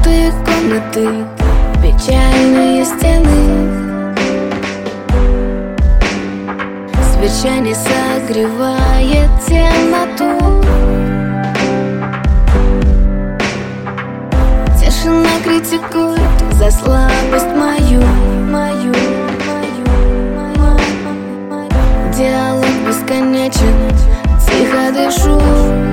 Пустые комнаты, печальные стены. Свеча не согревает темноту. Тишина критикует за слабость мою. Диалог бесконечен, тихо дышу.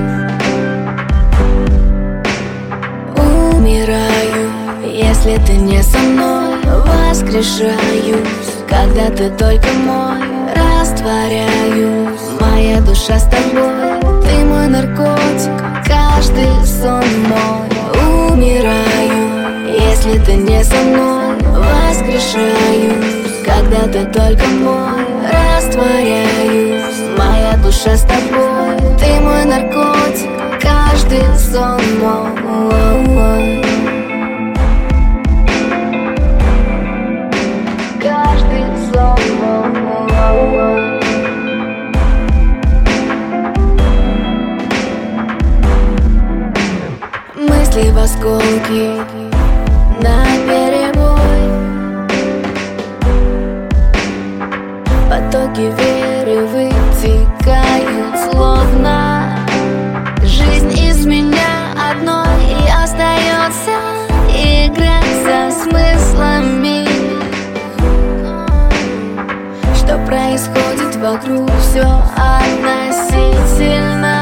Умираю, если ты не со мной. Воскрешаюсь, когда ты только мой. Растворяюсь, моя душа с тобой. Ты мой наркотик, каждый сон мой. Умираю, если ты не со мной. Воскрешаюсь, когда ты только мой. Растворяюсь, моя душа с тобой. Ты мой наркотик, каждый сон мой. Каждый сон мой. Мысли в осколки наперебой. Потоки веры вытекают словно. Жизнь из меня одной и остается играть со смыслами. Что происходит вокруг, все относительно.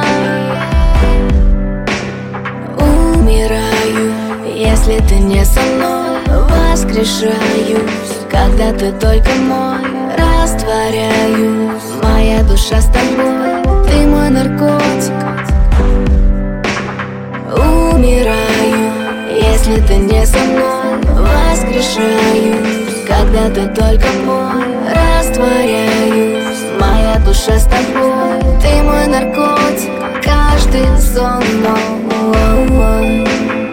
Умираю, если ты не со мной. Воскрешаюсь, когда ты только мой. Растворяюсь, моя душа с тобой. Ты мой наркотик. Умираю, если ты не со мной. Воскрешаюсь, когда ты только мой. Растворяюсь, моя душа с тобой. Ты мой наркотик, каждый сон мой.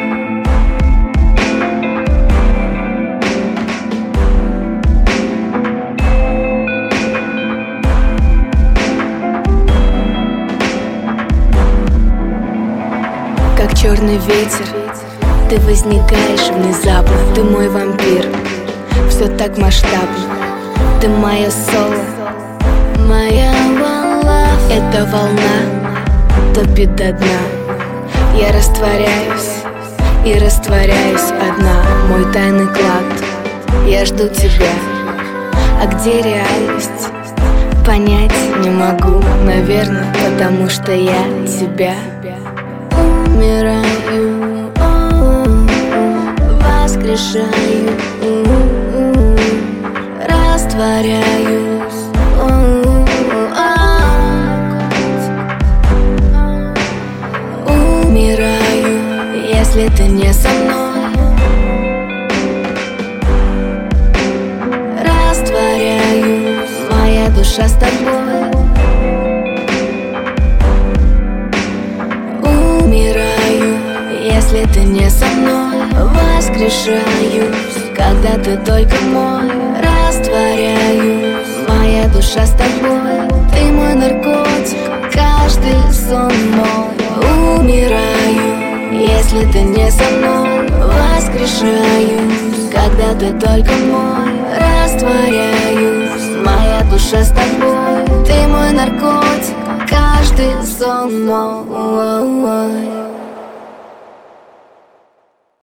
Как черный ветер, ты возникаешь внезапно. Ты мой вампир, все так масштабно. Ты моя соло, моя волна. Эта волна топит до дна. Я растворяюсь и растворяюсь одна. Мой тайный клад, я жду тебя. А где реальность? Понять не могу, наверное, потому что я тебя. Умираю, воскрешаю, растворяюсь. Умираю, если ты не со мной. Растворяюсь, моя душа с тобой. Умираю, если ты не со мной. Воскрешаюсь, когда ты только мой. Растворяюсь, моя душа с тобой. Ты мой наркотик, каждый сон мой. Умираю, если ты не со мной. Воскрешаюсь, когда ты только мой. Растворяюсь, моя душа с тобой. Ты мой наркотик, каждый сон мой.